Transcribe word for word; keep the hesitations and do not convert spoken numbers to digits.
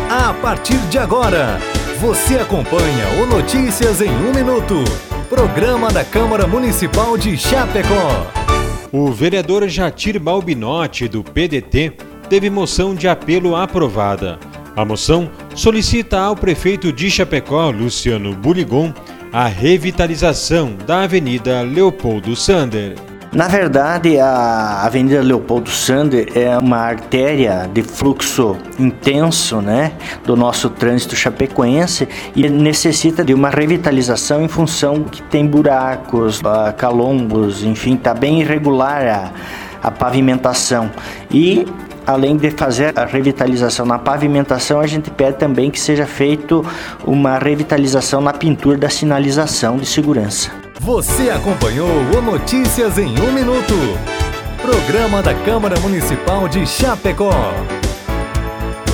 A partir de agora, você acompanha o Notícias em um Minuto, programa da Câmara Municipal de Chapecó. O vereador Jatir Balbinotti, do P D T, teve moção de apelo aprovada. A moção solicita ao prefeito de Chapecó, Luciano Buligon, a revitalização da Avenida Leopoldo Sander. Na verdade, a Avenida Leopoldo Sander é uma artéria de fluxo intenso, né, do nosso trânsito chapecoense e necessita de uma revitalização em função que tem buracos, calombos, enfim, está bem irregular a, a pavimentação. E além de fazer a revitalização na pavimentação, a gente pede também que seja feito uma revitalização na pintura da sinalização de segurança. Você acompanhou o Notícias em um Minuto, programa da Câmara Municipal de Chapecó.